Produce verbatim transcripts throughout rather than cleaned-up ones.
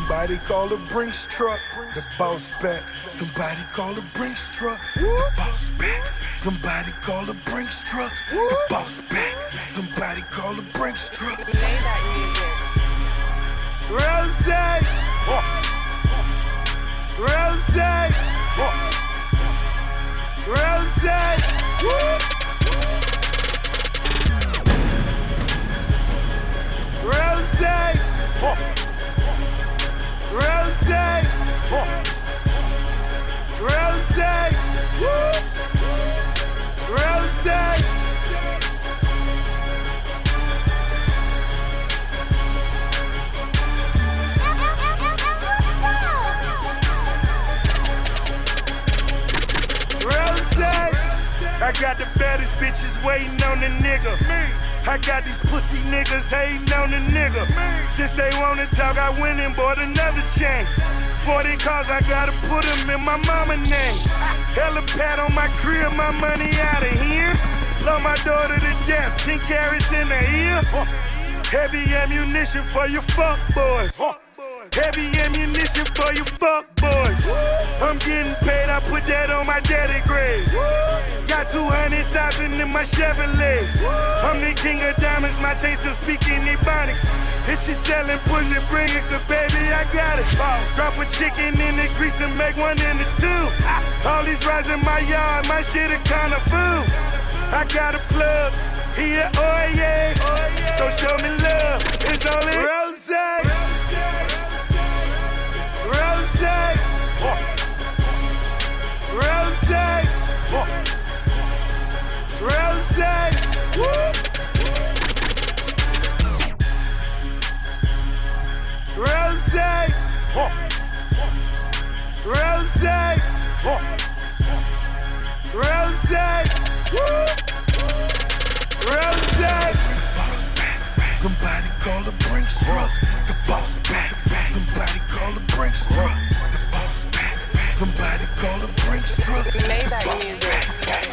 Somebody call a Brinks truck, the boss back. Somebody call a Brinks truck, the boss back. Somebody call a Brinks truck, the boss back. Somebody call a Brinks truck. Rose, Rose, Rose, Rose, Rose, Rose, Rose. I got the baddest bitches waiting on the nigga. Me. I got these pussy niggas hating on the nigga. Me. Since they wanna talk, I went and bought another chain. forty cars, I gotta put them in my mama name. Hella pat on my crib, my money out of here. Love my daughter to death, ten carats in the ear. Heavy ammunition for your fuck boys. Heavy ammunition for you fuck boys. I'm getting paid, I put that on my daddy grave. Got two hundred thousand in my Chevrolet. I'm the king of diamonds, my chain still speaking Ebonics. If she selling pussy, bring it, cause baby, I got it. Drop a chicken in the grease and make one in the two. All these rides in my yard, my shit a kind of food. I got a plug, he a oh yeah. So show me love, it's only Rose. Rose, Rose, Rose, Rose, Rose, Rose. Somebody call a Brinks truck, the boss back. Somebody call a Brinks truck, the boss back. Somebody call a Brinks truck, the boss back.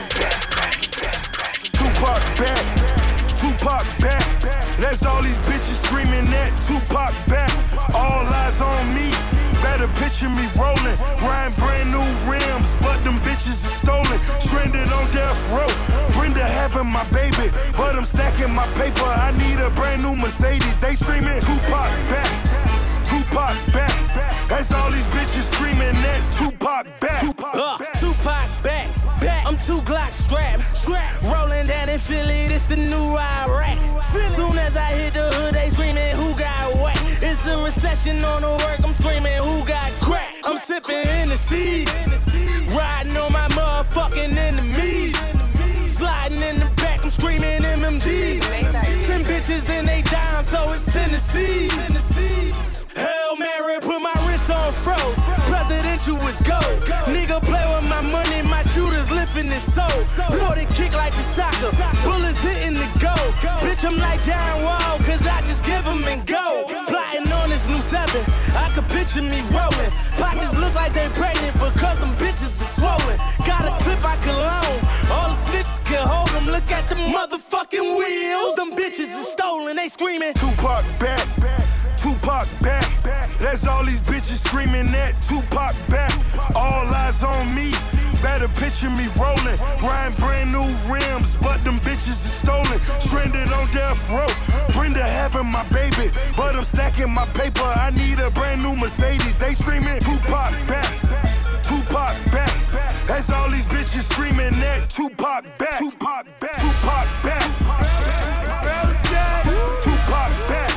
Tupac back, Tupac back. That's all these bitches screaming that Tupac back. All eyes on me, better picture me rolling. Riding brand new rims, but them bitches are stolen. Stranded on death row, Brenda having my baby, but I'm stacking my paper. I need a brand new Mercedes. They screaming Tupac back, Tupac back. That's all these bitches screaming that Tupac back. Tupac uh, back. Tupac back, back. I'm two Glock strapped, strapped. Rolling down in Philly, this the new Iraq. Soon as I hit the hood, they screaming who got whack. It's a recession on the work, I'm screaming who got crack. I'm sipping Hennessy, riding on my motherfucking enemies. Sliding in the back, I'm screaming M M G. Ten bitches in they dime, so it's Tennessee. Hail Mary, put my wrist on fro. Presidential is gold. Nigga play with my money, my shooters lifting his soul. forty kick like the soccer, bullets hitting the goal. Bitch, I'm like John Wall, cause I just give them and go. Plotting on this new seven, I could picture me rolling. Pockets look like they pregnant because them bitches are swollen. Got a clip I can loan, all the snitches can hold them. Look at the motherfucking wheels, them bitches are stolen, they screaming Tupac back, Tupac back. That's all these bitches screaming that Tupac back. All eyes on me, better picture me rolling. Riding brand new rims, but them bitches are stolen. Stranded on death row, Brenda having my baby, but I'm stacking my paper. I need a brand new Mercedes. They screaming Tupac back, Tupac back. That's all these bitches screaming that Tupac back, Tupac back, Tupac back, Tupac back, Tupac back.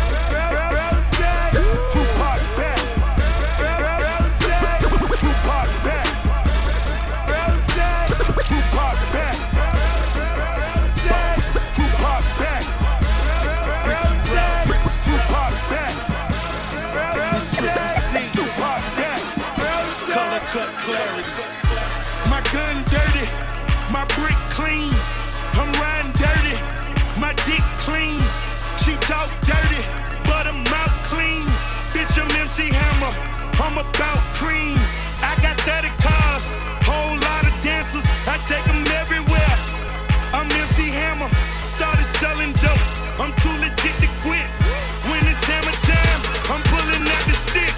My brick clean, I'm riding dirty, my dick clean. She talk dirty, but her mouth clean. Bitch, I'm M C Hammer, I'm about cream. I got thirty cars, whole lot of dancers, I take them everywhere. I'm M C Hammer, started selling dope, I'm too legit to quit. When it's hammer time, I'm pulling out the stick.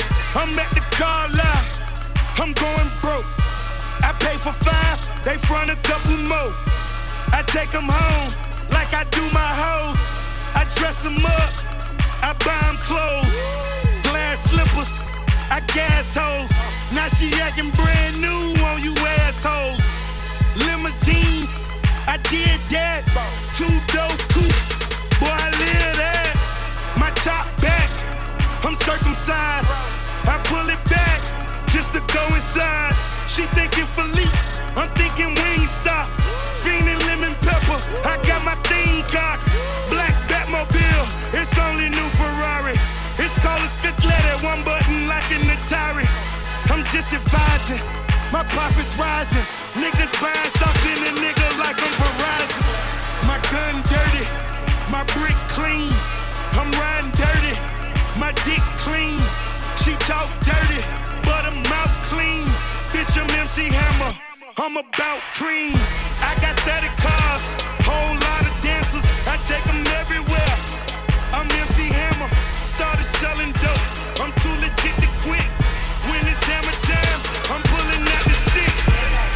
They front a couple more. I take them home like I do my hoes. I dress them up, I buy them clothes. Glass slippers, I gas hoes. Now she acting brand new on you assholes. Limousines, I did that. Two dope coupes, boy I live that. My top back, I'm circumcised. I pull it back just to go inside. She thinking Philippe, I'm thinking Wingstop. Fiendin' lemon pepper, I got my thing cocked. Black Batmobile, it's only new Ferrari. It's called a Scaglietti, one button like an Atari. I'm just advising, my profits rising. Niggas buying stocks in a nigga like I'm Verizon. My gun dirty, my brick clean. I'm riding dirty, my dick clean. She talk dirty, but her mouth clean. Bitch, I'm M C Hammer, I'm about cream. I got thirty cars, whole lot of dancers. I take them everywhere. I'm M C Hammer, started selling dope. I'm too legit to quit. When it's hammer time, I'm pulling out the sticks.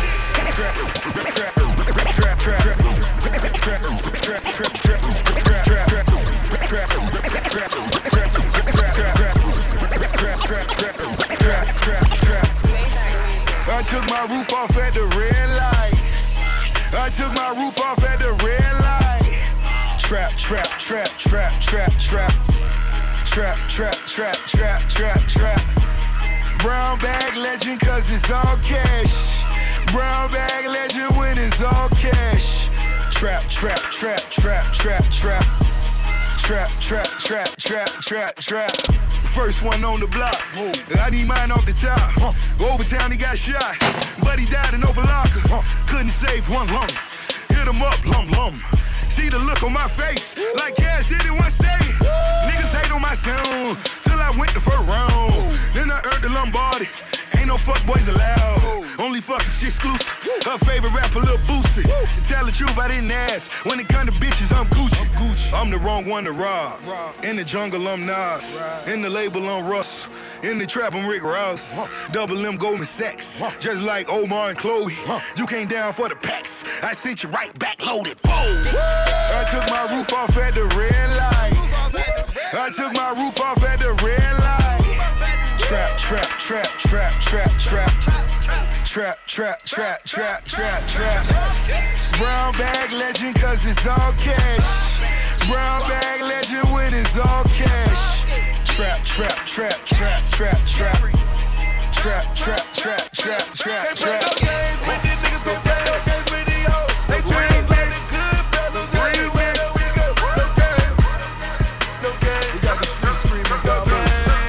I took my roof off at the red light. I took my roof off at the red light. Trap, trap, trap, trap, trap, trap. Trap, trap, trap, trap, trap, trap. Brown bag legend cause it's all cash. Brown bag legend when it's all cash. Trap, trap, trap, trap, trap, trap. Trap, trap, trap, trap, trap, trap. First one on the block. I need mine off the top. Overtown he got shot, but he died in Opalaka. Couldn't save one lump. Hit him up, lum lum. See the look on my face, like Cash did it one day. Niggas hate on my sound, till I went the first round. Then I earned the Lombardi. Ain't no fuck boys allowed. Only fuck if she exclusive. Her favorite rapper, Lil Boosie. To tell the truth, I didn't ask. When it come to bitches, I'm Gucci. I'm, Gucci. I'm the wrong one to rob. In the jungle, I'm Nas. In the label, I'm Russ. In the trap, I'm Rick Ross. Double M Goldman Sachs. Just like Omar and Chloe. You came down for the packs. I sent you right back loaded. Boom. I took my roof off at the red light. I took my roof off at the red light. Trap, trap, trap, trap, trap, trap. Trap, trap, trap, trap, trap, trap. Brown bag legend cause it's all cash. Brown bag legend when it's all cash. Trap, trap, trap, trap, trap, trap. Trap, trap, trap, trap, trap, trap. Can't play no games with these niggas, can't play no games with these hoes. They treat us like the good fellas everywhere we go. No game, no game. We got the street screaming, God bless.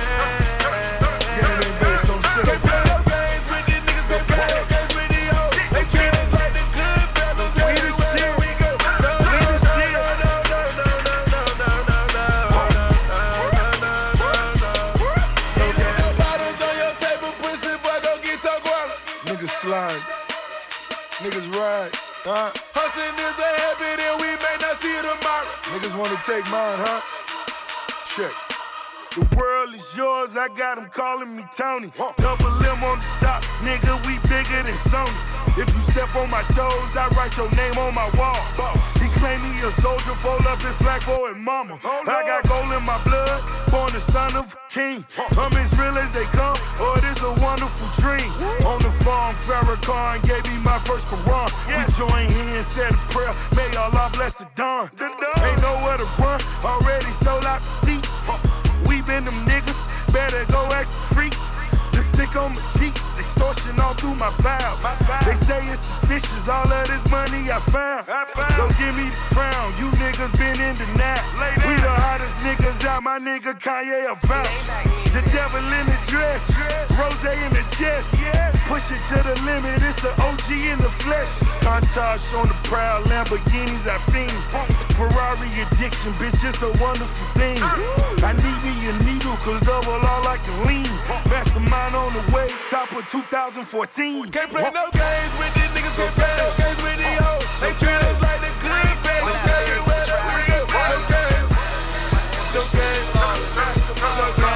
Game ain't based on shit. Can't play no games with these niggas, can't play no games with these hoes. They treat us like the good fellas everywhere we go. No, no, no, no, no, no, no, no, no, no, no, no, no, no, no. Bottles on your table, pussy boy, go get your guava. Niggas slide, niggas ride, huh? Hustling is a habit and we may not see it tomorrow. Niggas wanna take mine, huh? Check. The world is yours, I got them calling me Tony. Double M on the top, nigga, we bigger than Sony. If you step on my toes, I write your name on my wall. He claim he a soldier, fold up his flag for his mama. I got gold in my blood, born the son of a king. I'm as real as they come, oh, it is a wonderful dream. On the farm, Farrakhan gave me my first Quran. We joined hands, said a prayer, may Allah bless the dawn. Ain't nowhere to run, already sold out the seats. We been them niggas, better go ask the freaks. The stick on my cheeks, extortion all through my files. My files. They say it's suspicious, all of this money I found. I found. Don't give me the crown, you niggas been in denial. We the hottest niggas out, my nigga Kanye a vouch. The devil in the dress, rose in the chest. Push it to the limit, it's an O G in the flesh. Montage on the proud, Lamborghinis I fiend. Ferrari addiction, bitch, it's a wonderful thing. I need me a needle, cause double all like a lean. Mastermind on the way, top of two thousand fourteen. Can't play no games with these niggas, can't play no games with these hoes. They treat us like the good fellas everywhere that we go. No game, no game, no game.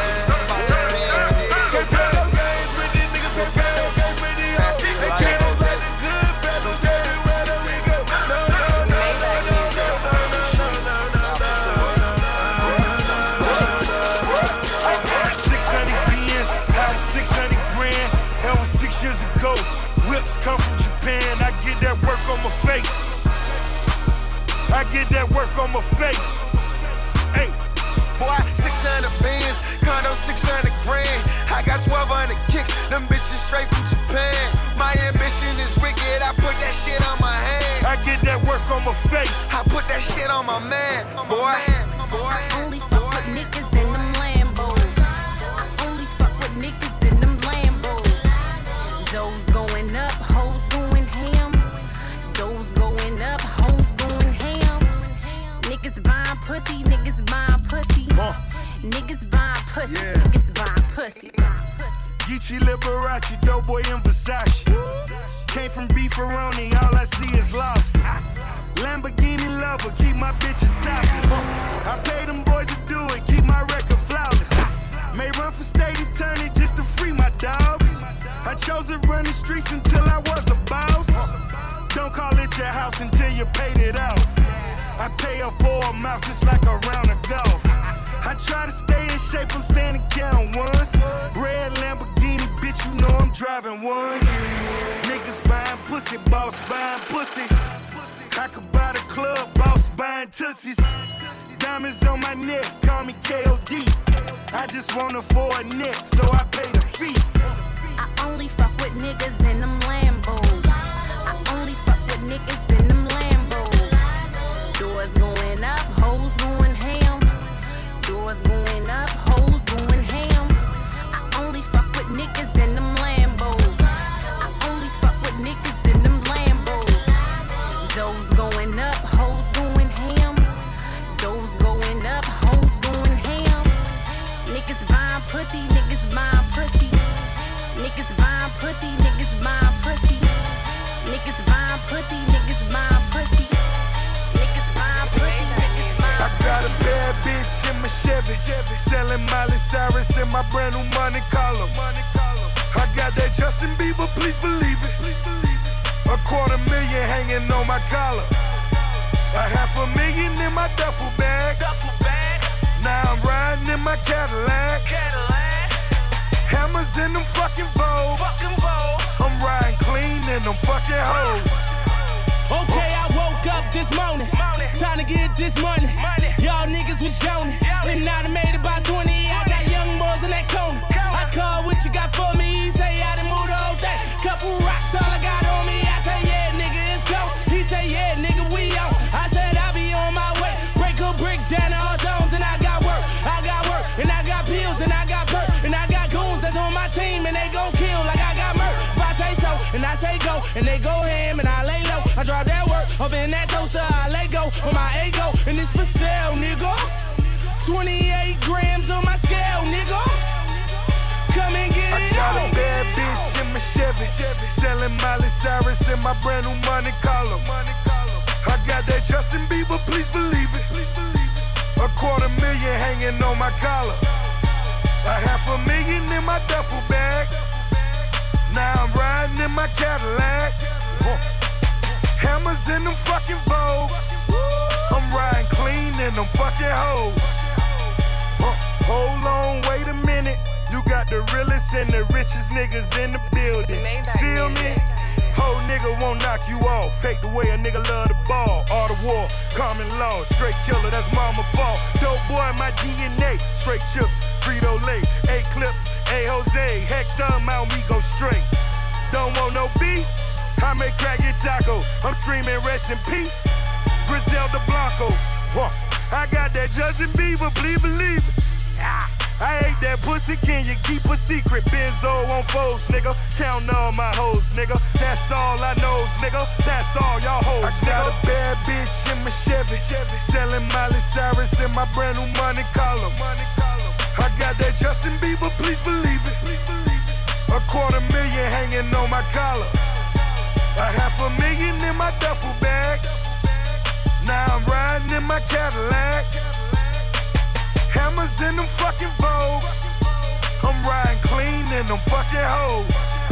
Can't play no games with these niggas, can't play no games with these hoes. They treat us like whips come from Japan. I get that work on my face. I get that work on my face. Hey. Boy, six hundred bands, condo six hundred grand. I got twelve hundred kicks, them bitches straight from Japan. My ambition is wicked, I put that shit on my hand. I get that work on my face. I put that shit on my man. Boy, boy. I only fuck with niggas in them Lambos. I only fuck with niggas in them Lambos. Those going up, hoes going ham. Those going up, hoes going ham. Niggas buying pussy, niggas buying pussy. Uh. Niggas buying pussy, Yeah. niggas buying pussy. Geechee, Liberace, Doughboy, and Versace. Came from Beefaroni, all I see is lobster. Lamborghini lover, keep my bitches topless. I pay them boys to do it, keep my record flawless. May run for state attorney just to free my dogs. I chose to run the streets until I was a boss. Don't call it your house until you paid it off. I pay her for a mouth just like a round of golf. I try to stay in shape, I'm standing count ones. Red Lamborghini, bitch, you know I'm driving one. Niggas buying pussy, boss buying pussy. I could buy the club, boss buying tussies. Diamonds on my neck, call me K O D. I just want her for a neck, so I pay the fee. I only fuck with niggas in them Lambos. I only fuck with niggas in them Lambos. Doors going up, hoes going ham. Doors going up, hoes going ham. I only fuck with niggas in them Lambos. I only fuck with niggas in them Lambos. Those going up, hoes going ham. Those going up, hoes going ham. Niggas buying pussy, niggas buying pussy. Niggas buying pussy, niggas buying pussy. Niggas buying pussy, niggas buying pussy. Niggas buying pussy, niggas buying I got a bad bitch in my Chevy, selling Miley Cyrus in my brand new money column. I got that Justin Bieber, please believe it. A quarter million hanging on my collar. A half a million in my duffel bag. Now I'm riding in my Cadillac. Hammers in them fucking Vogues. I'm riding clean in them fucking hoes. Okay, I woke up this morning, time to get this money. Y'all niggas was yawning, and now I made about twenty. I got young boys in that corner. I call what you got for me. He say I done moved the whole thing. Couple rocks, all I got on me. I say yeah, nigga, it's go. He say yeah, nigga, we on. I said I be on my way. Break a brick down to all zones, and I got work. I got work, and I got pills, and I got perk, and I got goons that's on my team, and they gon' kill like I got murk. If I say so, and I say go, and they go ham, and I lay low. I drop that work up in that toaster, I let go on my ego, and it's for sale, nigga. twenty-eight grams on my scale, nigga. Come and get I it got on. a bad bitch in my Chevy, selling Miley Cyrus in my brand new money column. I got that Justin Bieber, please believe it. A quarter million hanging on my collar. A half a million in my duffel bag. Now I'm riding in my Cadillac. Hammers in them fucking Vogues. I'm riding clean in them fucking hoes. Huh. Hold on, wait a minute. You got the realest and the richest niggas in the building. Feel me? Whole nigga won't knock you off. Fake the way a nigga love the ball. All the war, common law, straight killer, that's mama fault. Dope boy, my D N A. Straight chips, Frito-Lay. A-Clips, A-Jose. Hector, Mount me go straight. Don't want no beef? I may crack your taco. I'm screaming rest in peace. Griselda Blanco. Huh. I got that Justin Bieber, believe, believe it. Ah. I ate that pussy, can you keep a secret? Benzo on foes, nigga. Count all my hoes, nigga. That's all I knows, nigga. That's all y'all hoes, I nigga. I got a bad bitch in my Chevy, selling Miley Cyrus in my brand new money column. I got that Justin Bieber, please believe it. A quarter million hanging on my collar. A half a million in my duffel bag. Now I'm riding in my Cadillac. Hammers in them fucking Vogues. I'm riding clean in them fucking hoes.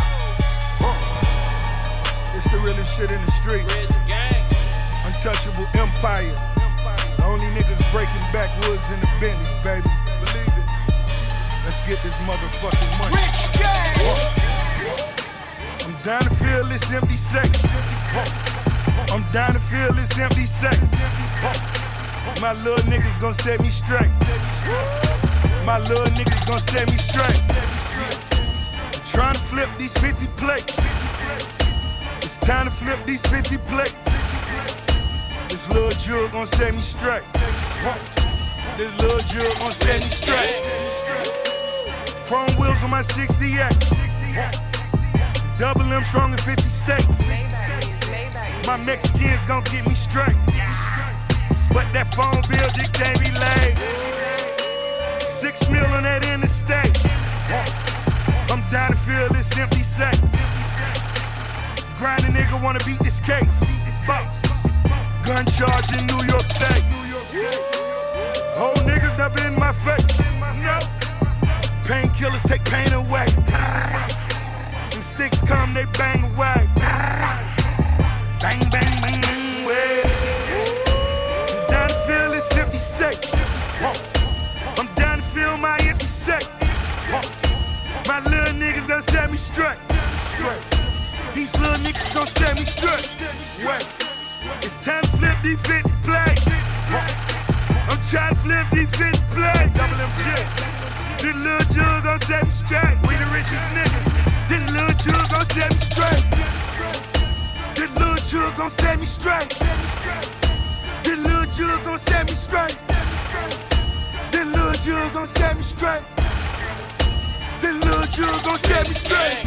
Huh. It's the realest shit in the streets. Untouchable empire. The only niggas breaking backwoods in the Bentleys, baby. Believe it. Let's get this motherfucking money. Rich gang. Huh. I'm down to feel this empty sex. I'm down to feel this empty sex. My little niggas gon' set me straight. My little niggas gon' set me straight. Trying to flip these fifty plates. It's time to flip these fifty plates. This little jewel gon' set me straight. This little jewel gon' set me straight. Chrome wheels on my sixty-eight. Double M strong in fifty states. My Mexicans gon' get me straight. But that phone bill just can't be laid. Six mil on that interstate. I'm down to feel this empty sack. Grinding nigga wanna beat this case. Boss. Gun charge in New York State. Whole niggas never in my face. No. Painkillers take pain away. When sticks come, they bang away. Bang, bang, bang, bang, way. I'm down to feel this empty sack. I'm down to feel my empty sack. My little niggas done set me straight. Straight. These little niggas gon' set me straight. Wait. It's time to flip these fifty plays. I'm trying to flip these fifty plays. Double M J. This little jewel gon' set me straight. We the richest niggas. This little jewel gon' set me straight. This little jewel gon' set me straight. This little jewel gon' set me straight. This little jewel gon' set me straight. This little jewel gon' set me straight.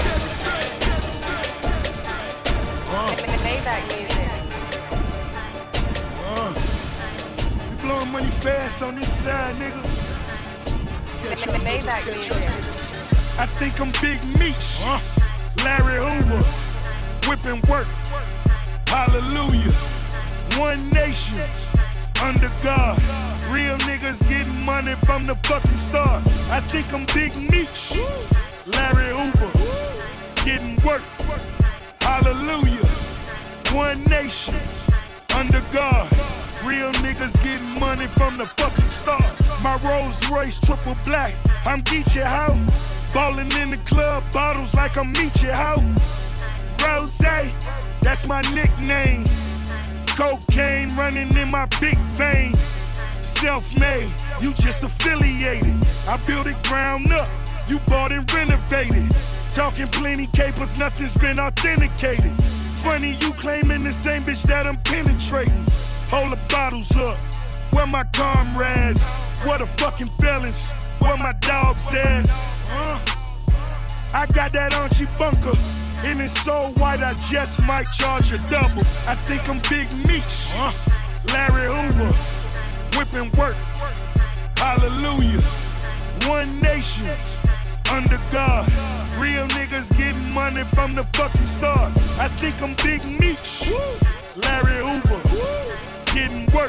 Uh, we blowing money fast on this side, nigga. I think I'm Big Meech, uh, Larry Hoover, whipping work. Hallelujah. One nation under God. Real niggas getting money from the fucking start. I think I'm Big Meech, Larry Hoover, getting work. Hallelujah. One nation under God. Real niggas getting money from the fucking start. My Rolls Royce triple black. I'm Geechee Ho. Ballin' in the club, bottles like I'm Meechee Ho. Rose, that's my nickname. Cocaine running in my big vein. Self-made, you just affiliated. I built it ground up, you bought and renovated. Talking plenty capers, nothing's been authenticated. Funny you claiming the same bitch that I'm penetrating. Hold the bottles up, where my comrades? Where the fucking felons? Where my dogs at? Uh, I got that Archie bunker, and it's so white I just might charge a double. I think I'm Big Meech, uh, Larry Hoover, whipping work. Hallelujah. One nation under God. Real niggas getting money from the fucking start. I think I'm Big Meech, Larry Hoover, getting work.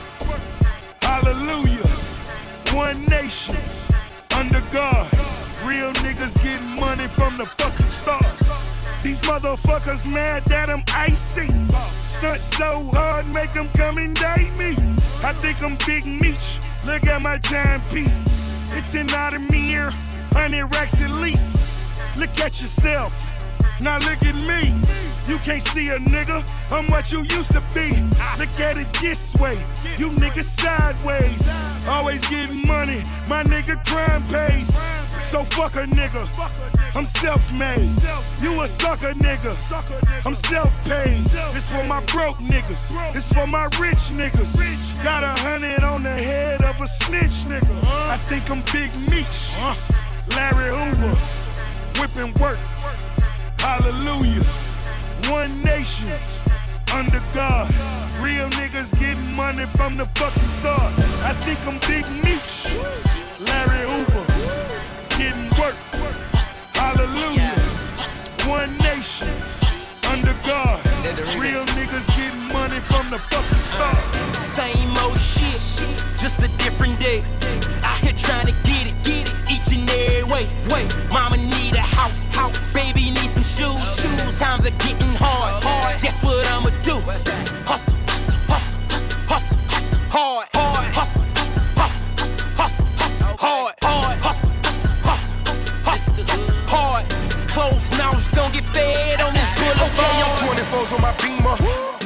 Hallelujah. One nation under God. Real niggas getting money from the fucking start. These motherfuckers mad that I'm icy. Stunt so hard, make them come and date me. I think I'm Big Meech. Look at my timepiece. It's an Audemars, hundred racks at least. Look at yourself, now look at me. You can't see a nigga, I'm what you used to be. Look at it this way, you niggas sideways. Always getting money, my nigga crime pays. So fuck a nigga, I'm self-made. You a sucker nigga, I'm self-paid. This for my broke niggas, this for my rich niggas. Got a hundred on the head of a snitch nigga. I think I'm Big Meech, Larry Hoover, whipping work. Hallelujah. One nation under God. Real niggas getting money from the fucking start. I think I'm Big Meech, Larry Hoover, getting work. Hallelujah. One nation under God. Real niggas getting money from the fucking start. Same old shit, just a different day. Out here trying to get it, get it each and every way. Wait, mama need a house, house. Baby need some shoes, shoes. Times are getting hard, hard. Guess what I'ma do? Hustle, hustle, hustle, hustle, hustle, hard, hard. Hustle, hustle, hustle, hustle,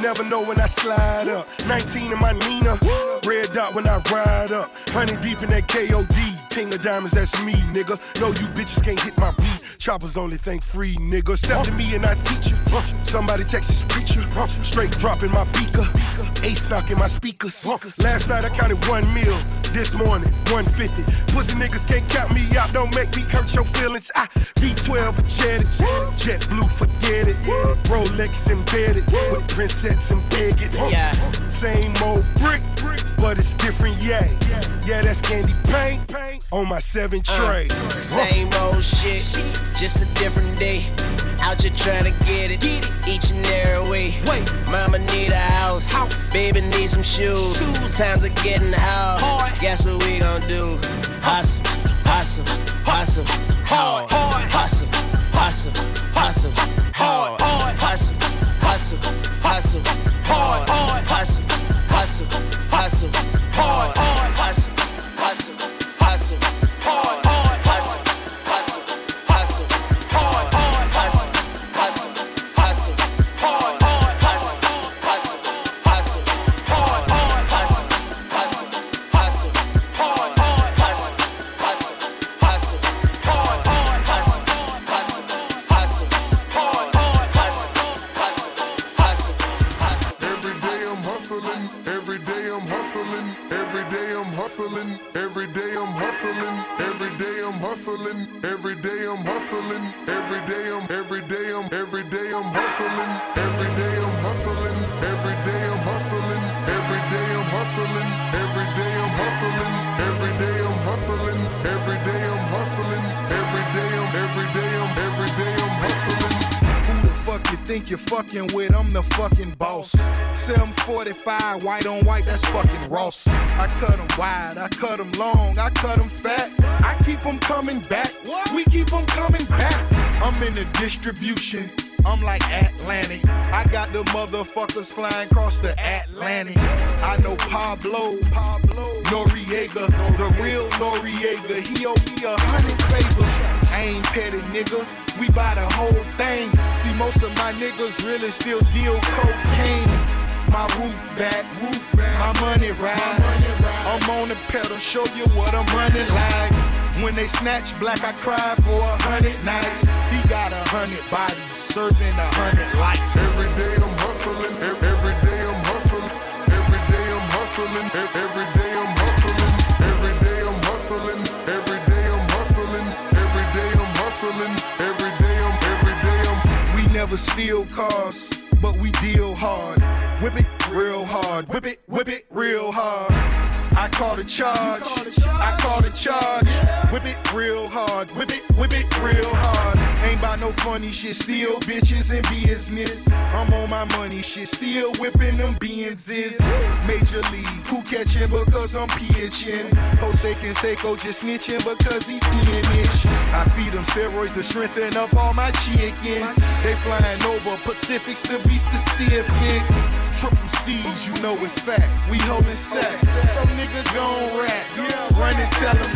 never know when I slide up. nineteen in my Nina, red dot when I ride up. Honey deep in that K O D, king of diamonds, that's me, nigga. No, you bitches can't hit my beat. Choppers only think free, nigga. Step to me and I teach you. Somebody Texas preacher, straight dropping my beaker. Ace knocking my speakers. Last night I counted one meal. This morning, one fifty. Pussy niggas can't count me out. Don't make me hurt your feelings. I V twelve a Jet, Jet Blue, forget it. Rolex embedded with princess and bigots. Yeah. Same old brick, but it's different, yeah. Yeah, that's candy paint on my seven tray. Uh, same old shit, just a different day. Out here trying to get it, each and every way. Mama need a house, baby need some shoes. Times are getting hard, guess what we gon' do? Hustle, hustle, hustle, hard. Hustle, hustle, hustle, hard. Hustle, hustle, hustle, hard. Hustle, hustle, hustle, hard. Hustle, hustle, hustle, hard. Hustle, hustle, hustle, hard. Hustle, hustle, hustle, hard. Hustle, hustle, hustle, hard. Hustle, hustle, hustle, hard. Hustle, hustle, hustle, hard. Hustle, hustle, hustle, hard. Hustle, hustle, hustle, hustle. Every day I'm hustling, every day I'm hustling, every day I'm hustling, every day I'm hustling, every day I'm hustling, every day I'm hustling, every day I'm, every day I'm, every day I'm hustling, every day I'm hustling, every day I'm hustling, every day I'm hustling, every day I'm hustling, every day I'm hustling, every day I'm hustling, every day I'm, every day I'm, every day I'm hustling. Who the fuck you think you're fucking with? I'm the fucking boss. seven forty-five, white on white, that's fucking Ross. I cut them wide, I cut them long, I cut them fat. I keep them coming back, we keep them coming back. I'm in the distribution, I'm like Atlantic. I got the motherfuckers flying across the Atlantic. I know Pablo, Pablo, Noriega, the real Noriega. He owe me a hundred favors. I ain't petty, nigga. We buy the whole thing. See, most of my niggas really still deal cocaine. My roof back, roof back, my money ride. I'm on the pedal, show you what I'm running like. When they snatch black, I cry for a hundred nights. He got a hundred bodies, serving a hundred lives. Every day I'm hustling, every, every day I'm hustling, every day I'm hustling, every day I'm hustling, every day I'm hustling, every day I'm hustling, every day I'm hustling, every day I'm, every day I'm. We never steal cars, but we deal hard. Whip it real hard, whip it, whip it real hard. I call the charge, I call the charge. Whip it real hard, whip it, whip it real hard. Ain't about no funny shit, still bitches and business. I'm on my money shit, still whipping them Benzes. Major league, who catching because I'm pitching? Jose Canseco just snitching because he finished. I feed them steroids to strengthen up all my chickens. They flying over Pacifics to be specific. Triple C's, you know it's fact. We holding sex, so nigga gon' rap. Run and tell them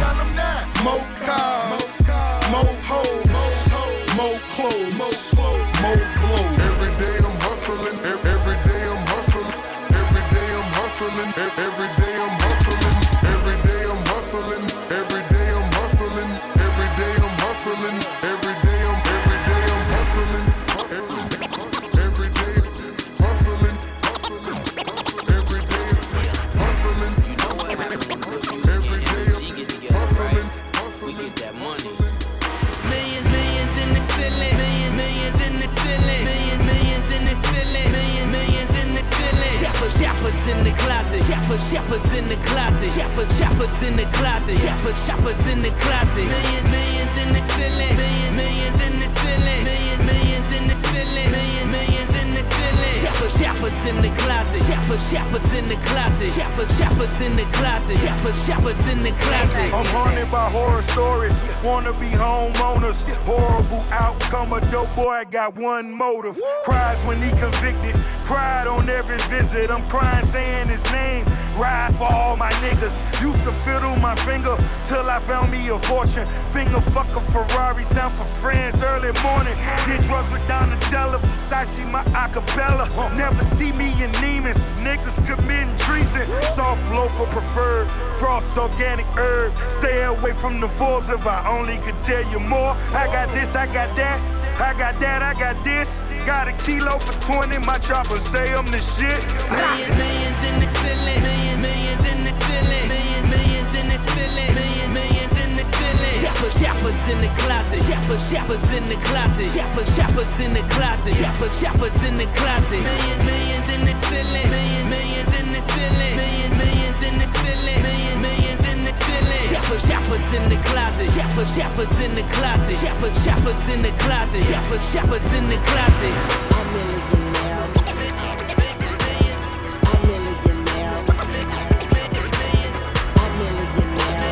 that. More cars, more hoes, more clothes, more blows. Every day I'm hustling, every day I'm hustling, every day I'm hustling, every day I'm hustling, every day I'm hustling, every day I'm hustling, every day I'm hustling, every day I'm, every day I'm hustling, hustling, every day hustling, hustling, every day hustling, hustling, every day hustling, hustling. We get that money. Millions, millions in the ceiling. Millions, millions in the ceiling. Millions, millions in the ceiling. Millions, millions in the ceiling. Choppers, choppers in the closet. Choppers, choppers in the closet. Choppers, choppers in the closet. Choppers, choppers in the closet. Millions, millions in the ceiling. Millions, millions in the ceiling. Millions, millions in the ceiling. Millions, millions in the ceiling. Choppers, choppers in the closet. Choppers, choppers in the closet. Choppers, choppers in the closet. Choppers, choppers in the closet. I'm haunted by horror stories, wanna be homeowners. Horrible outcome, a dope boy got one motive. Cries when he convicted, cried on every visit. I'm crying saying his name, Ride for all my niggas. Used to fiddle my finger till I found me a fortune. Finger fuck a Ferrari, sound for friends early morning. Did drugs with Donatella, Versace, my acapella. Never see me in Neiman's. Niggas committing treason. Soft flow for preferred. Frost organic herb. Stay away from the Forbes if I only could tell you more. I got this, I got that. I got that, I got this. Got a kilo for twenty, my chopper say I'm the shit. Millions, millions in the ceiling. Millions, millions in the ceiling. Millions, millions in the ceiling. Millions, millions in the ceiling. Shoppers, shoppers in the closet. Shoppers, shoppers in the closet. Shoppers, shoppers in the closet. Shoppers, shoppers in the closet. Millions, millions in the ceiling. Millions, millions in the ceiling. Millions, millions in the ceiling. Millions, millions in the ceiling. Shoppers, shoppers in the closet. Shoppers, shoppers in the closet. Shoppers, shoppers in the closet. Shoppers, shoppers in the closet. I'm millionaire. I'm millionaire. I'm millionaire. I'm millionaire.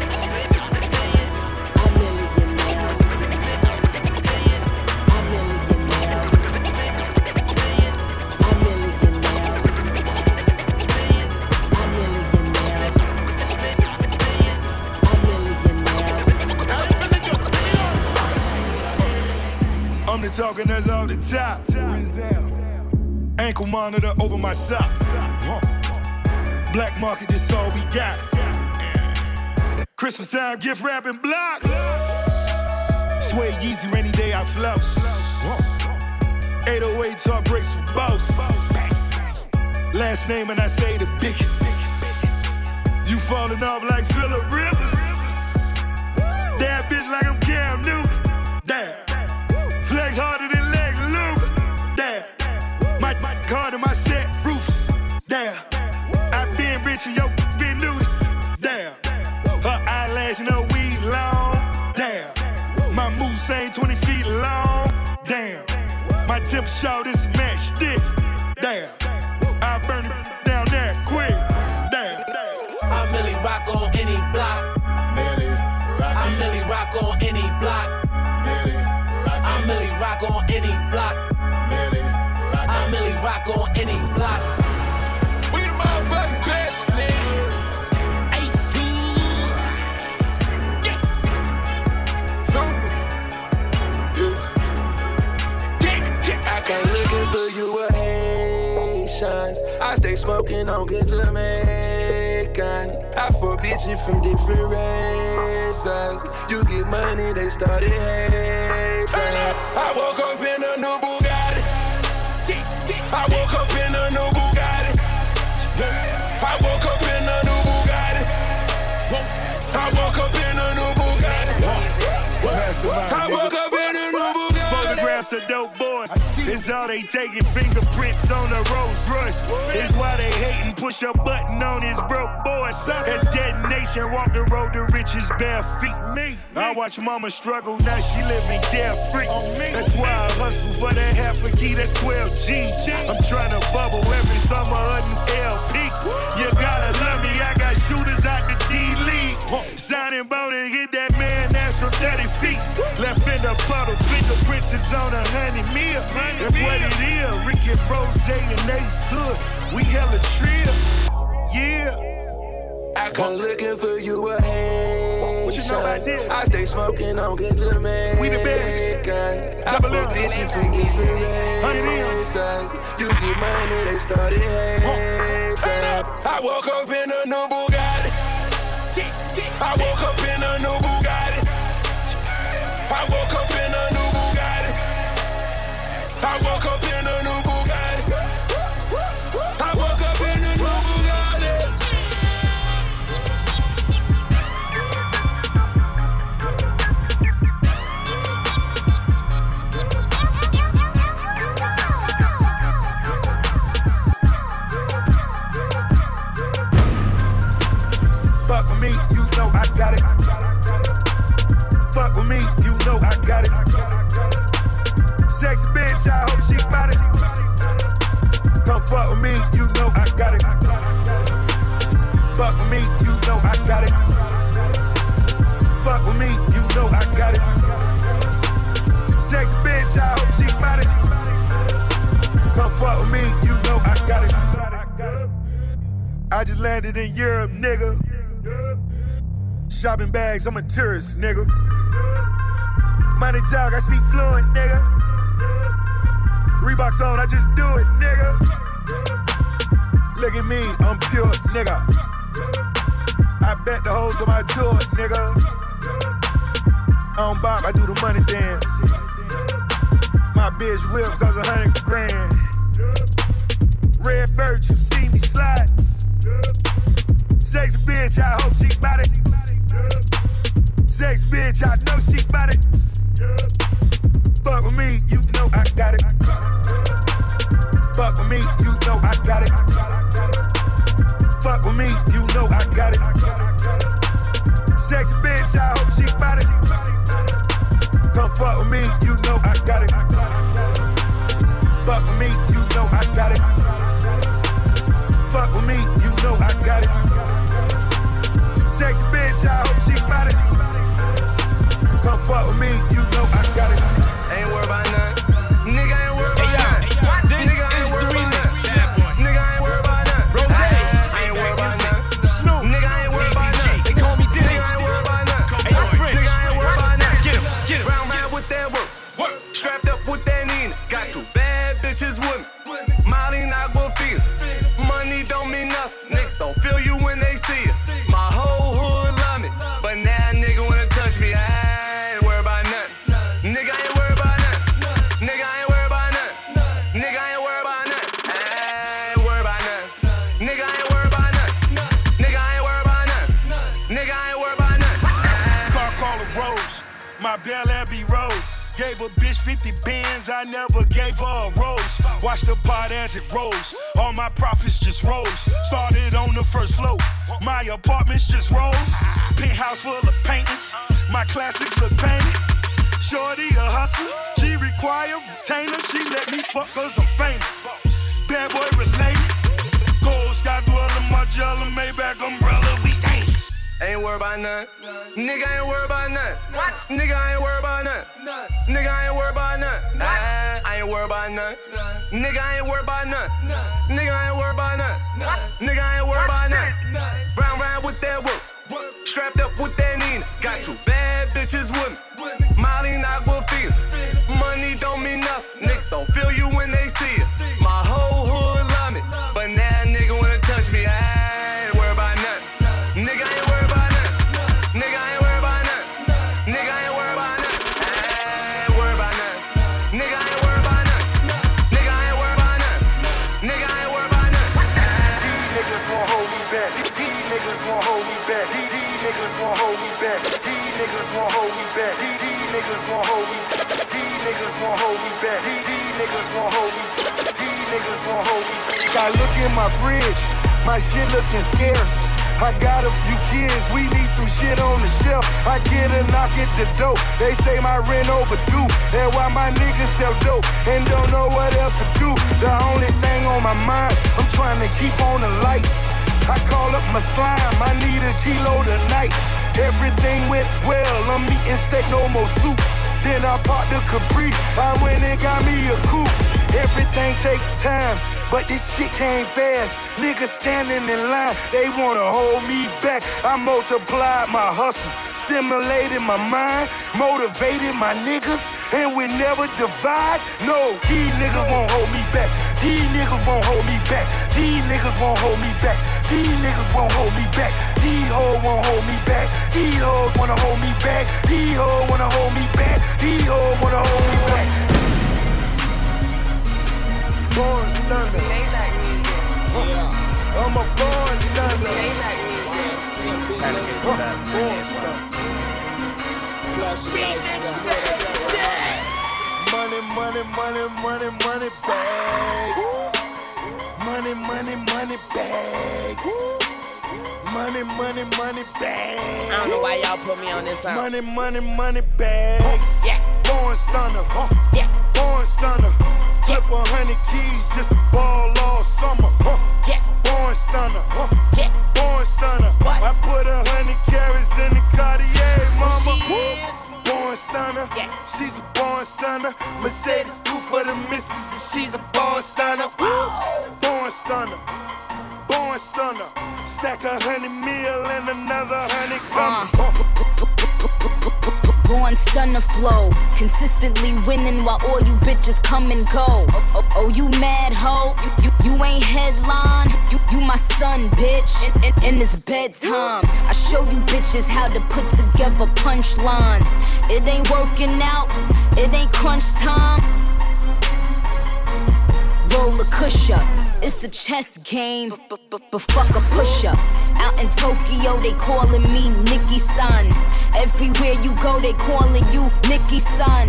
I'm millionaire. I'm millionaire. I'm the talking that's off the top. Ankle monitor over my socks. Black market, just all we got. Christmas time, gift wrapping blocks. Sway Yeezy, rainy day I flouse. eight oh eight talk breaks for boss. Last name and I say the biggest. You falling off like Phillip Rivers. That bitch like I'm Cam Newton. Damn. Flex harder than Lex Luger. Damn. My, my card and my set roofs. Damn. I been rich and yo been loose. Damn. Her eyelash no weed long. Damn. My moves ain't twenty feet long. Damn. My temp short is match stick. Damn. I burn it down there quick. Damn. I really rock on any block. I really rock on any block. I really rock on any block. I really rock on any block. We the motherfucking best, nigga. A C. Yeah. Super. Yeah. I can't look for you with Haitians. I stay smoking on good Jamaican. I fuck bitches from different races. You get money, they started hating. I woke up in a new Bugatti. I woke up in a new Bugatti. I woke up in a new Bugatti. I woke up in a new Bugatti. I woke up in a new Bugatti. Photographs of dope boys. It's all they taking, fingerprints on the Rolls Royce. It's why they hating, push a button on his broke boys. That's detonation, walk the road to riches bare feet. Me, I watch mama struggle, now she living carefree. That's why I hustle for that half a key, that's twelve G's. I'm trying to bubble every summer a new L P. You gotta love me, I got shooters out the D-League. Signing bone and hit that man ass from thirty feet. Left in the puddle, fingerprints is on a honey meal. That's what it is, Ricky Rose and Ace Hood. We hella trill, yeah. I come looking for you a Haitian. What you know about this? I stay smoking on good Jamaican. We the best. I Double fuck M. bitches from different Hundred races. You get money, they started hating. I woke up in a new Bugatti. I woke up in a new Bugatti. I woke up in a new Bugatti. I woke up in a new Bugatti. I woke up in a new Bugatti. Fuck with me, you know I got it. Fuck with me, you know I got it. Sexy bitch, I hope she buy Shopping bags, I'm a tourist, nigga. Money talk, I speak fluent, nigga. Reeboks on, I just do it, nigga. Look at me, I'm pure, nigga. I bet the hoes on my tour, nigga. I don't bop, I do the money dance. My bitch whip cause a hundred grand. Red bird, you see me slide. Sex bitch, I hope she bout it. Sex bitch, I know she bout it. Fuck with me, you know I got it. Fuck with me, you know I got it. Fuck with me, you know I got it. Sex bitch, I hope she bout it. Come fuck with me, you know I got it. Fuck with me, you know I got it. Fuck with me, you know I got it. Sex bitch, I hope she bout it. Come fuck with me, you know I got it. Ain't worried about nothing. Nigga ain't worried about nothing. This is the remix. Nigga ain't worried about nothing. Rose, ain't worried about nothing. Snoop, nigga ain't worried about nothing. They call me Diddy. Nigga ain't worried about nothing. Hey, yo, French. Nigga ain't worried about nothing. Get him, get him. Round round with that work. Work. Strapped up with that Nina. Got two bad bitches with me. Molly not gon' feel. Money don't mean nothing. Niggas don't feel you when they see it. My whole hood love me, but now nigga wanna touch me. I ain't worried about nothing. Nigga ain't worried about nothing. Nigga ain't worried about nothing. Nigga ain't worried about nothing. I ain't worried about nothing. Nigga ain't worried about nothing. Nigga ain't worried about nothing. Nigga ain't worried about nothing. Car call a Rose, my Bel Abbey Rose. Gave a bitch fifty bands, I never gave her a rose. Watch the pot as it rolls, all my profits just rose. Started on the first floor, my apartments just rose. Penthouse full of paintings, my classics look painted. Shorty a hustler, she require retainer. She let me fuck cause I'm famous. Bad boy related, Gold Sky Dweller, Margiela, Maybach umbrella, we dangerous. Ain't worried about nothing. Nigga ain't worried about nothing. What? Nigga ain't worried about nothing. Nigga ain't worried about nothing. I, I ain't worried about nothing. Nigga ain't worried about nothing. Nigga ain't worried about nothing. Nigga ain't worried about nothing. Round round with that work. Strapped up with that Nina. Got two bad bitches with me. Molly not gon' feel. Money don't mean nothing. Niggas don't feel you when they see it. My whole hood love me, but now nigga wanna touch me. I ain't worried about nothing. Nigga ain't worried about nothing. Nigga ain't worried about nothing. Nigga ain't worried about nothing. I ain't worried about nothing. Nigga ain't worried about nothing. Nigga ain't worried about nothing. Nigga ain't worried about nothing. These niggas won't hold me back. These niggas won't hold me back. These niggas won't hold me back. These niggas won't hold me back. These niggas won't hold me back. These niggas won't hold me back. These niggas won't hold me back. These niggas won't hold me back. I look in my fridge, my shit looking scarce. I got a few kids, we need some shit on the shelf. I get a knock at the door, they say my rent overdue. And why my niggas sell dope and don't know what else to do. The only thing on my mind, I'm trying to keep on the lights. I call up my slime, I need a kilo tonight. Everything went well, I'm eating steak, no more soup. Then I popped the Capri, I went and got me a coupe. Everything takes time, but this shit came fast. Niggas standing in line, they wanna hold me back. I multiplied my hustle, stimulated my mind, motivated my niggas, and we never divide. No, these niggas won't hold me back. These niggas won't hold me back. These niggas won't hold me back. These niggas won't hold me back. These hoes won't hold me back. These hoes wanna hold me back. These hoes wanna hold me back. These hoes wanna hold me back. Born stunner. I'm a born stunner. Born stunner. Money, money, money, money, money bags. Money, money, money bags. Money, money, money bags. I don't know why y'all put me on this song. Money, money, money bags. Yeah. Born stunner. Yeah. Born stunner. Flip a hundred keys just to ball all summer. Yeah. Born stunner. Yeah. Born stunner. What? I put a hundred carats in the Cartier, mama. She is. Born stunner. Yeah. She's a born stunner. Mercedes two for the missus and she's a born stunner. Woo. Born stunner. Born stunner. Stack a hundred mil and another hundred coming. Uh. born stunner flow. Consistently winning while all you bitches come and go. Oh, oh, oh you mad hoe? You, you, you ain't headline. You, you my son, bitch. And, and, and it's bedtime. I show you bitches how to put together punchlines. It ain't working out. It ain't crunch time. Roll a cush up. It's a chess game, but fuck a push-up. Out in Tokyo, they calling me Nicki Son. Everywhere you go, they calling you Nicki Son.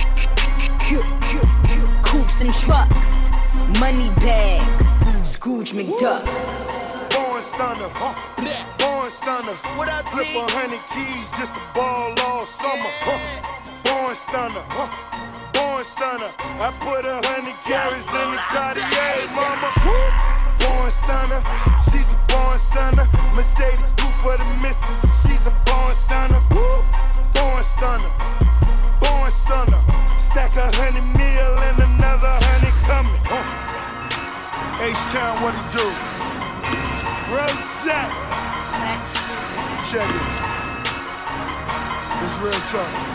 Coupes and trucks, money bags, Scrooge McDuck. Born stunner, huh? Born stunner. What up, Flip T? a hundred keys just to ball all summer, huh? Born stunner, huh? Born stunner. I put a hundred carats in the Cartier, mama. Born stunner. She's a born stunner. Mercedes coupe for the missus. She's a born stunner. Born stunner. Born stunner. Stack a hundred mil and another hundred coming. Huh? H-Town, what it do? Rosette. Check it. It's real talk.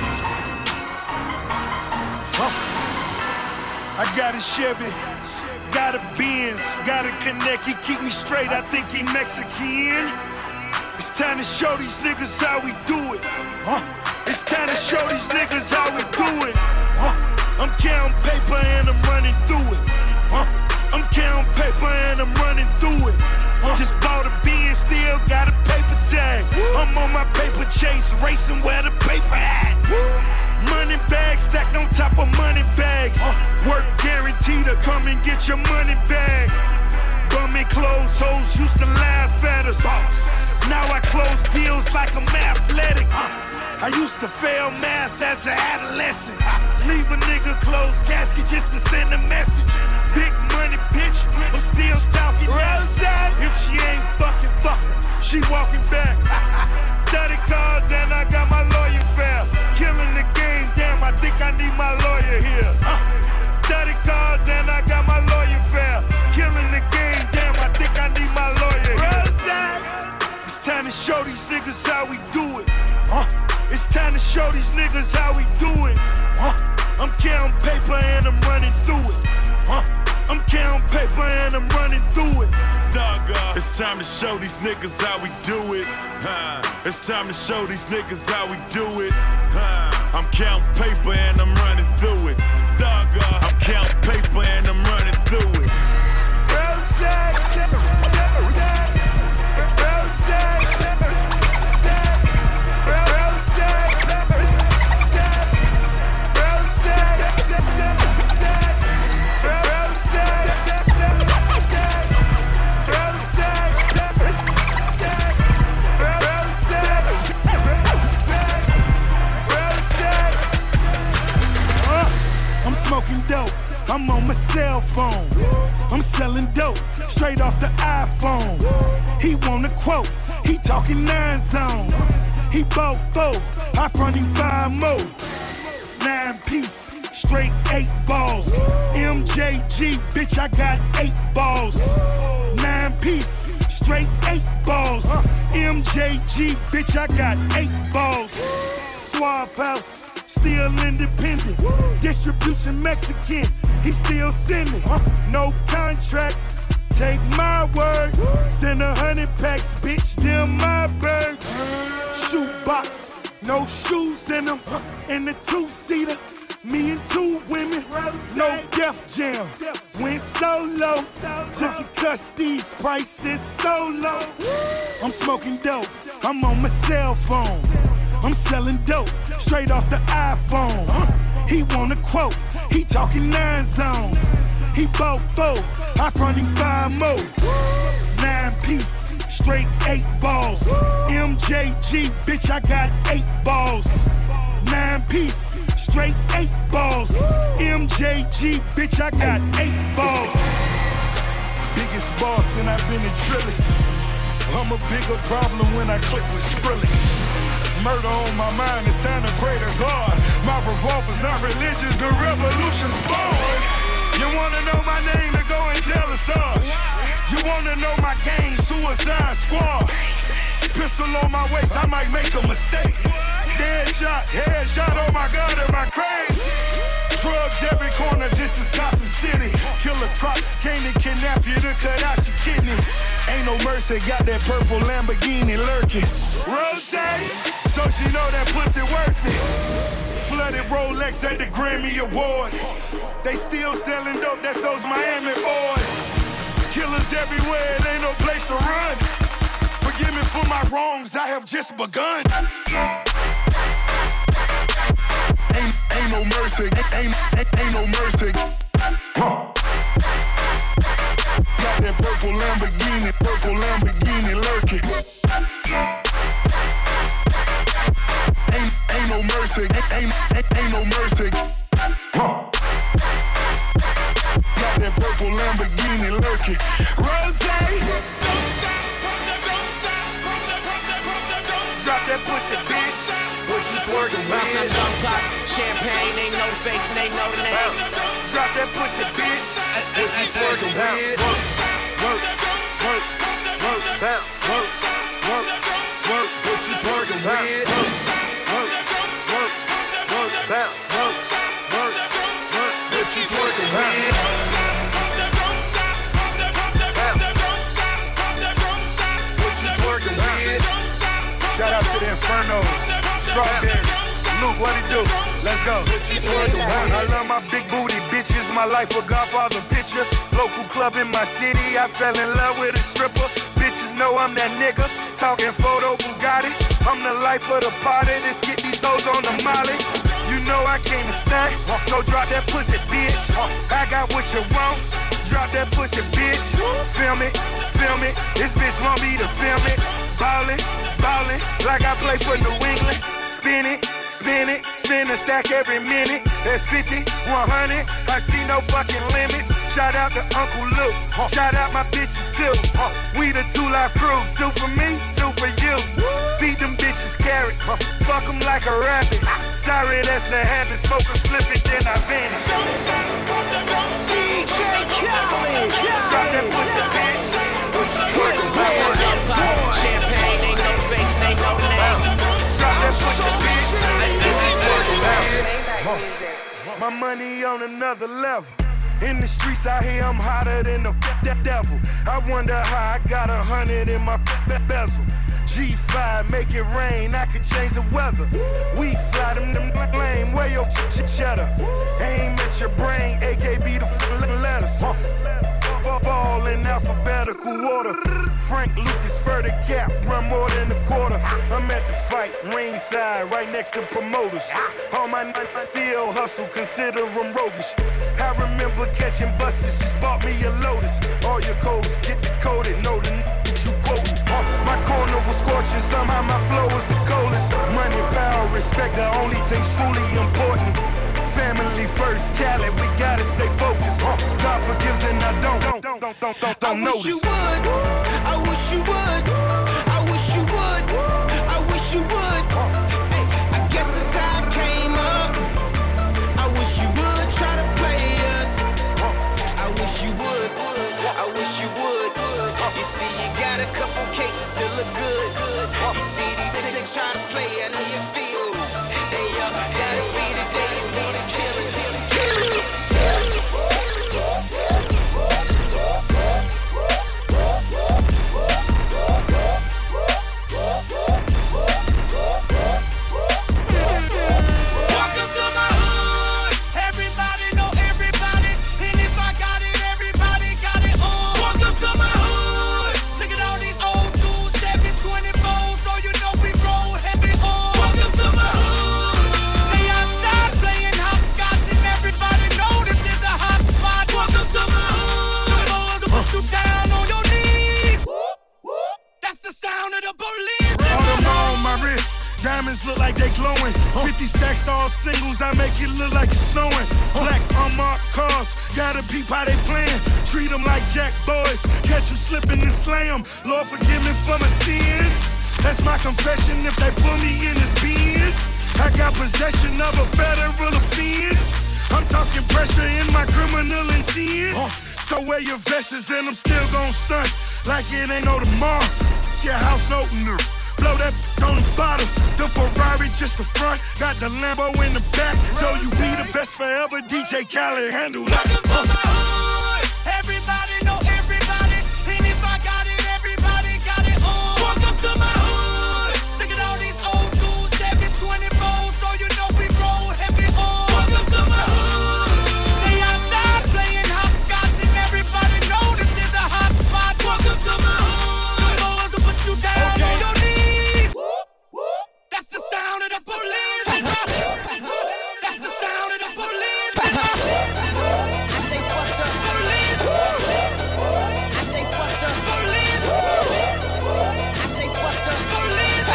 I got a Chevy, got a Benz, got a Connect. He keep me straight, I think he Mexican. It's time to show these niggas how we do it. Huh? It's time to show these niggas how we do it. Huh? I'm counting paper and I'm running through it. Huh? I'm counting paper and I'm running through it. Huh? Just bought a Benz, still got a paper tag. I'm on my paper chase, racing where the paper at. Money bags stacked on top of money bags. Uh, work guaranteed to come and get your money back. Bummy clothes, hoes used to laugh at us. Now I close deals like I'm athletic. I used to fail math as an adolescent. Leave a nigga closed casket just to send a message. Big money, bitch, I'm still talking. If she ain't fucking fucking, she walking back. thirty cards and I got my lawyer fair. Killing the game, damn, I think I need my lawyer here. Uh, thirty cards and I got my lawyer fair. Killing the game, damn, I think I need my lawyer here. It's time to show these niggas how we do it. Uh, it's time to show these niggas how we do it. Uh, I'm counting paper and I'm running through it. Uh, I'm counting paper and I'm running through it. Dog, uh, it's time to show these niggas how we do it. Uh, it's time to show these niggas how we do it. Uh, I'm counting paper and I'm running through it. Dog, uh, I'm counting paper and I'm running through it. Smoking dope, I'm on my cell phone. I'm selling dope, straight off the iPhone. He want a quote, he talking nine zones. He bought four, I front him five more. Nine piece, straight eight balls. M J G, bitch, I got eight balls. Nine piece, straight eight balls. M J G, bitch, I got eight balls. Swab House. Still independent, distribution Mexican, he still sending. No contract, take my word. Send a hundred packs, bitch, them my birds. Shoe box, no shoes in them. In the two-seater, me and two women. No Def Jam, went solo. Took your cuss, these prices so low. I'm smoking dope, I'm on my cell phone. I'm selling dope, straight off the iPhone. Uh, he want a quote, he talking nine zones. He bought four, I front him five more. Nine piece, straight eight balls. M J G, bitch, I got eight balls. Nine piece, straight eight balls. M J G, bitch, I got eight balls. Biggest boss and I've been in Trillis. I'm a bigger problem when I click with Skrillex. Murder on my mind, it's time to pray to God. My revolver's not religious, the revolution's born. You wanna know my name, to go and tell us us. You wanna know my gang, Suicide Squad. Pistol on my waist, I might make a mistake. They Headshot, headshot, oh my God, am I crazy? Drugs every corner, this is Gotham City. Killer crop, came to kidnap you to cut out your kidney. Ain't no mercy, got that purple Lamborghini lurking. Rose, so she know that pussy worth it. Flooded Rolex at the Grammy Awards. They still selling dope, that's those Miami boys. Killers everywhere, it ain't no place to run. Forgive me for my wrongs, I have just begun. Ain't, ain't no mercy, ain't, ain't, ain't no mercy. Huh. Got that purple Lamborghini, purple Lamborghini lurking. Ain't, ain't no mercy, ain't, ain't, ain't no mercy. Huh. Got that purple Lamborghini lurking. Rose, drop that pussy, bitch. What you twerking with? Pop, champagne, ain't no face, ain't no name. Drop that pussy, bitch. What you twerking with? Work, work, work, work, bounce, work, work, work. What you twerking with? Work, work, work, bounce, work, work, work. What you twerking with? Shout out to the Infernos, Strawberries, Luke, what it do? Let's go. I love my big booty bitches, my life a Godfather picture. Local club in my city, I fell in love with a stripper. Bitches know I'm that nigga, talking photo Bugatti. I'm the life of the party, let's get these hoes on the molly. You know I came to stunt, so drop that pussy, bitch. I got what you want, drop that pussy, bitch. Film it, film it, this bitch want me to film it. Ballin', ballin', like I play for New England. Spin it, spin it, spin a stack every minute. That's fifty, one hundred, I see no fucking limits. Shout out to Uncle Luke, shout out my bitches too. We the two life crew, two for me, two for you. Feed them bitches carrots, fuck them like a rabbit. Sorry, that's a habit, smoke a split it, then I vanish. D J Khaled, shot that pussy, bitch. What you twerking with? Champagne, ain't no face, ain't no name. Shot that pussy, bitch. What you twerking with? My money on another level. In the streets out here, I'm hotter than the f- devil. I wonder how I got a hundred in my f- bezel. G five, make it rain, I could change the weather. We fly them, them lame, where your f- cheddar? Aim at your brain, A K B the f- letters. Ball in alphabetical order. Frank Lucas, Further Cap, run more than a quarter. I'm at the fight, ringside, right next to promoters. All my n- still hustle, consider them roguish. I remember catching buses, just bought me a Lotus. All your codes, get decoded, know the n- you quoting. My corner was scorching, somehow my flow was the coldest. Money, power, respect, the only things truly important. Family first, Cali, we gotta stay focused. God forgives and I don't, don't, don't, don't, don't, don't, don't I wish notice. you would, I wish you would, I wish you would, I wish you would. Hey, I guess that's how I came up. I wish you would try to play us. I wish you would, I wish you would. You see, you got a couple cases still look good. You see these niggas try to play, I know you feel. They all gotta be the day you wanna kill it, kill it, kill it. Diamonds look like they glowing. fifty stacks, all singles, I make it look like it's snowing. Black unmarked cars, gotta peep how they playing. Treat them like jack boys, catch them slipping and slay them. Lord, forgive me for my sins. That's my confession if they put me in this Benz. I got possession of a federal offense. I'm talking pressure in my criminal intent. So wear your vests and I'm still gon' stunt like it ain't no tomorrow. Your house opener, blow that on the bottle. The Ferrari just the front. Got the Lambo in the back. Told you we the best forever. D J Khaled handle that. Welcome to my hood. Everybody know everybody. And if I got it, everybody got it all. Welcome to my hood. Look at all these old school Chevys, twenty-four, so you know we roll heavy on. Welcome to my hood. They outside playing hopscotch and everybody know this is a hot spot. Welcome to my hood. Boys will put you down okay. on your knees. Whoop, whoop. That's the sound of the police. That's the sound of the police. I say fuck the police. I say fuck the police. I say fuck the police.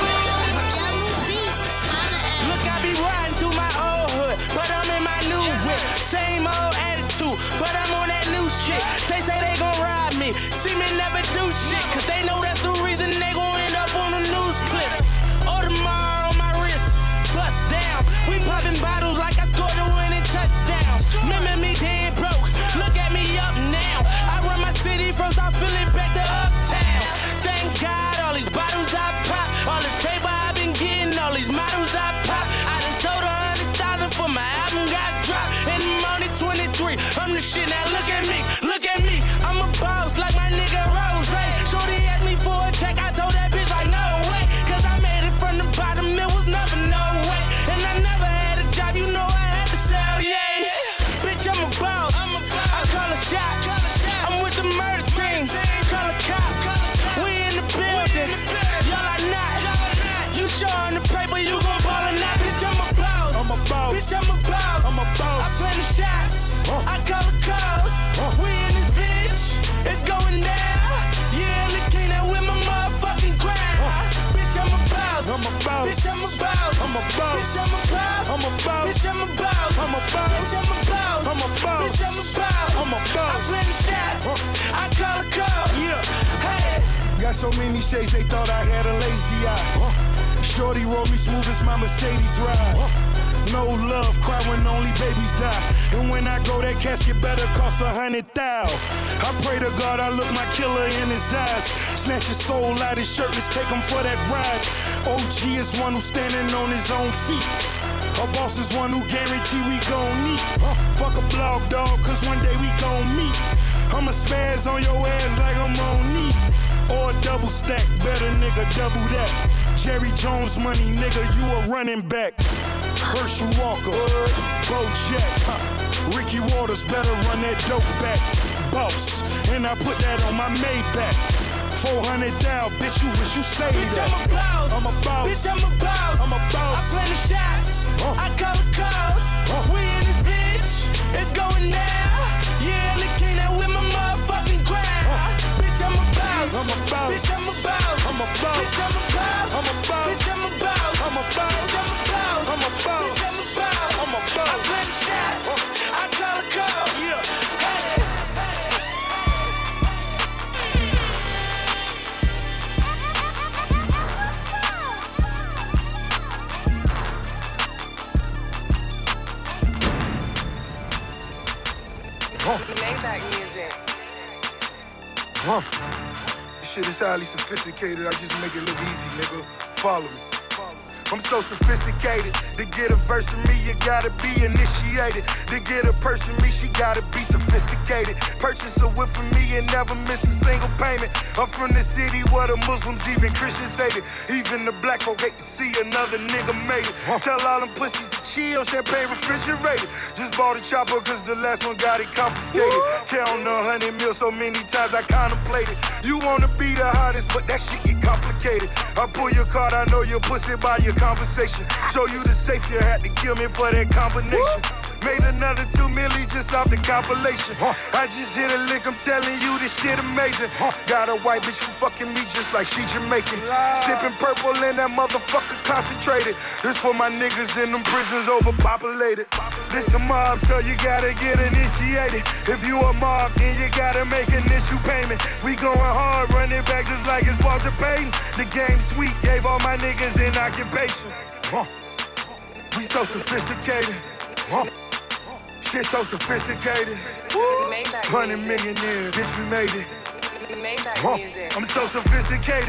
Jungle Beats, holla at me. Look, I be riding through my old hood, but I'm in my new whip. Same old attitude, but I'm on that new shit. They say they gon' ride me, see me never do shit, cause they know that's the reason they gon' end up on the news clip. Audemars on my wrist, bust down. We popping bottles like I scored a winning touchdown. Remember me dead broke, look at me up now. I run my city from South Philly back to Uptown. Thank God all these bottles I pop, all this paper I've been getting, all these models I pop. I done sold a hundred thousand for my album got dropped. And I'm only twenty-three, I'm the shit, now look at me, look at me. I'm a boss like my nigga Rose. Shorty asked me for a check, I told that bitch like no way. Cause I made it from the bottom, it was never no way. And I never had a job, you know I had to sell, yeah. Bitch, I'm a boss, I call the shots. I'm with the murder team, call the cops. We in the building, y'all are not. You showing the paper, you gon' ball or not. Bitch, I'm a boss, I'm a boss. Bitch, I'm a boss, I'm a boss. I play the shots, I call the calls. We in this bitch, it's going down. Yeah, the king that with my motherfucking crown. Bitch, I'm a boss, I'm a boss. Bitch, I'm a boss, I'm a boss. Bitch, I'm a boss, I'm a boss. Bitch, I'm a boss, I'm a boss. Bitch, I'm a boss, I'm a boss. Bitch, I'm a boss, I'm a boss. I play the shots, I call the call. Yeah. Hey. Got so many shades, they thought I had a lazy eye. Shorty roll me smooth as my Mercedes ride. No love, cry when only babies die. And when I go, that casket better cost a hundred thou. I pray to God I look my killer in his eyes. Snatch his soul out his shirt, let's take him for that ride. O G is one who's standing on his own feet. Our boss is one who guarantee we gon' meet. Fuck a blog dog, cause one day we gon' meet. I'ma spaz on your ass like I'm on knee. Or a double stack, better nigga, double that. Jerry Jones money, nigga, you a running back. Herschel Walker, Bo Jack, huh. Ricky Waters better run that dope back. Boss, and I put that on my Maybach. four hundred thou, bitch, you wish you saved Bitch, that. I'm a boss, I'm a boss. Bitch, I'm a boss, I'm a boss. I play the shots, Uh. I call the calls. Uh. We in this bitch, it's going down. Yeah, the king that with my motherfucking crown. Bitch, I'm a boss, I'm a boss. Bitch, I'm a boss, I'm a boss. Bitch, I'm a boss, I'm a boss. Bitch, I'm a boss, I'm a boss. Bitch, I'm a boss, I'm a boss. Bitch, I'm a boss, I'm a boss. I play the shots, I call the calls. Yeah. Hey. Maybach music. Huh. This shit is highly sophisticated. I just make it look easy, nigga. Follow me. I'm so sophisticated. To get a verse from me, you gotta be initiated. To get a purse from me, she gotta be sophisticated. Purchase a whip from me and never miss a single payment. I'm from the city where the Muslims, even Christians hate it. Even the black folk hate to see another nigga made it. Tell all them pussies to chill, champagne refrigerated. Just bought a chopper cause the last one got it confiscated. Count a hundred mil so many times I contemplated. You wanna be the hottest, but that shit get complicated. I pull your card, I know your pussy by your conversation. Show you the safe, you had to kill me for that combination. Made another two milli just off the compilation. I just hit a lick, I'm telling you this shit amazing. Got a white bitch who fucking me just like she Jamaican. Sipping purple and that motherfucker concentrated. This for my niggas in them prisons overpopulated. This the mob, so you gotta get initiated. If you a mob, then you gotta make an issue payment. We going hard, running back just like it's Walter Payton. The game sweet, gave all my niggas an occupation. We so sophisticated. Shit so sophisticated. Maybach Hundred music. millionaires, bitch, we made it. Maybach Huh. music. I'm so sophisticated.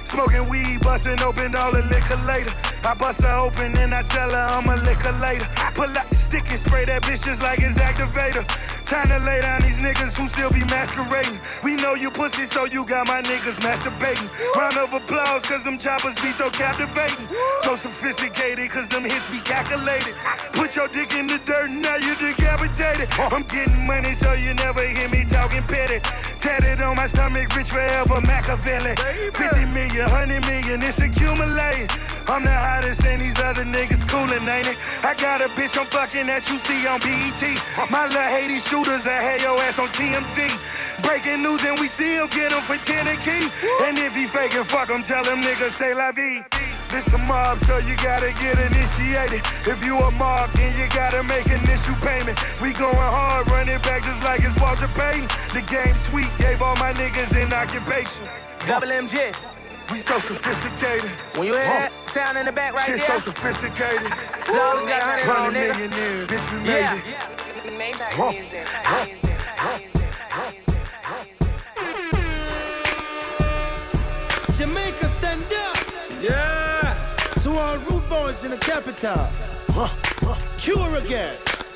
Smoking weed, bustin' open all the liquor later. I bust her open and I tell her I'm a liquor later. Pull out the stick and spray that bitch just like it's activator. Time to lay down these niggas who still be masquerading. We know you pussy, so you got my niggas masturbating. Round of applause, cause them choppers be so captivating. So sophisticated, cause them hits be calculated. Put your dick in the dirt, now you decapitated. I'm getting money, so you never hear me talking petty. Tatted on my stomach, rich forever, Machiavelli. fifty million, one hundred million, it's accumulating. I'm the hottest and these other niggas coolin', ain't it? I got a bitch I'm fucking that you see on B E T. My little Haiti shooters that had your ass on T M Z. Breaking news and we still get them for ten a key. And if he faking, fuck him, tell them niggas say la vie. This the mob, so you gotta get initiated. If you a mob, then you gotta make initial payment. We going hard, run it back just like it's Walter Payton. The game sweet, gave all my niggas an occupation. Double M J. We so sophisticated. When you hear that sound in the back right Shit there, so sophisticated. it's always got a hundred on, nigga. Millionaires, bitch, we made Yeah. it. Maybach Huh. music. Huh. music. Jamaica, stand up. Yeah. To all rude boys in the capital. Cure again.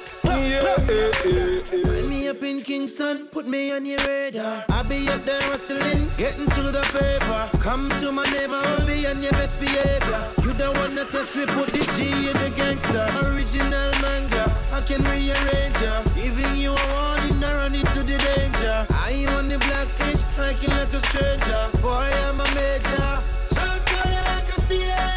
Find me up in Kingston, put me on your radar. I'll be up there hustling, getting to the paper. Come to my neighbor, I'll be on your best behavior. You don't want to test me, put the G in the gangster. Original mangler, I can rearrange ya. Giving you a warning, I run into the danger. I on the black page, hiking like a stranger. Boy, I'm a major. Shot calling like a C A.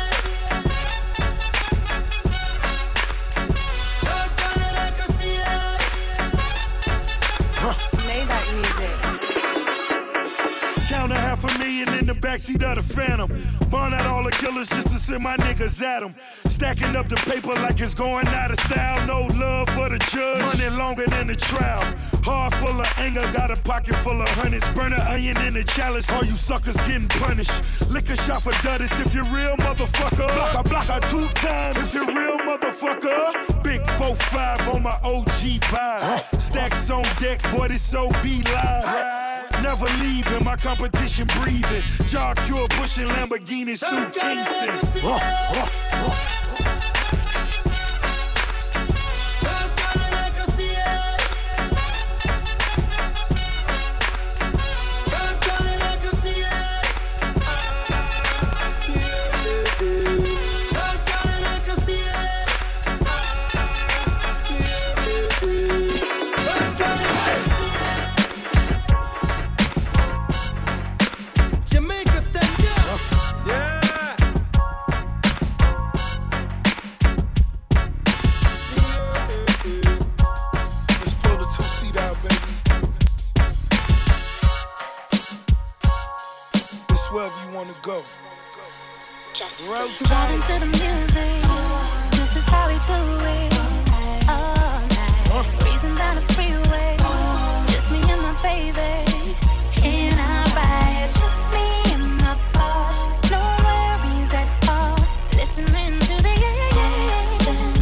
Maybach music. Count a half a million in the backseat of the Phantom. Burn out all the killers just to send my niggas at them. Stacking up the paper like it's going out of style. No love for the judge. Running longer than the trial. Heart full of anger, got a pocket full of hundreds. Burn an onion in the chalice. All you suckers getting punished. Lick a shot for Duddis if you're real, motherfucker. Block a block a two times if you're real, motherfucker. Big four five on my O G vibe. Stacks on deck, boy, this so be live. Never leaving, my competition breathing. Jaw Cure pushing Lamborghinis through Kingston. Uh, uh, uh. Go. Vibing to the music. This is how we do it. All night. Huh? Breezing down the freeway. Just me and my baby. In our ride. Just me and my boss. No worries at all. Listening to the instant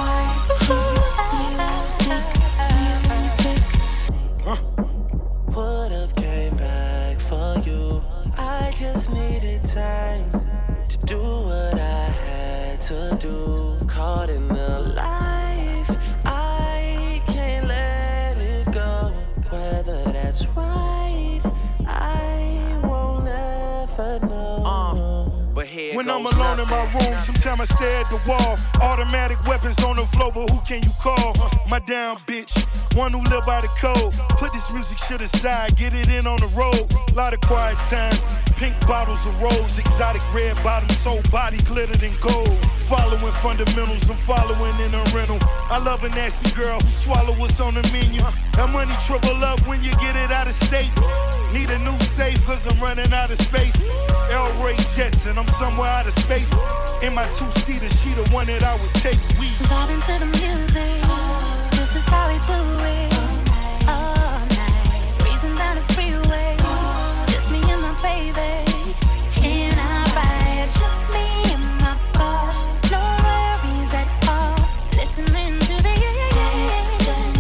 music. Huh? Would've came back for you. I just needed time to do what I had to do. Caught in the life, I can't let it go. Whether that's right, I won't ever know. Uh, but here when I'm alone in my room, sometimes I stare at the wall. Automatic weapons on the floor, but who can you call? My down bitch, one who live by the code. Put this music shit aside, get it in on the road. Lot of quiet time. Pink bottles of rose, exotic red bottoms, soul body glittered in gold. Following fundamentals, I'm following in a rental. I love a nasty girl who swallow what's on the menu. That money triple up when you get it out of state. Need a new safe cause I'm running out of space. El Ray Jets and I'm somewhere out of space. In my two-seater, she the one that I would take. We vibing to the music. This is how we do it. All night, breezing down the freeway. Just me and my baby. In our ride, just me and my boss. No worries at all. Listening to the instant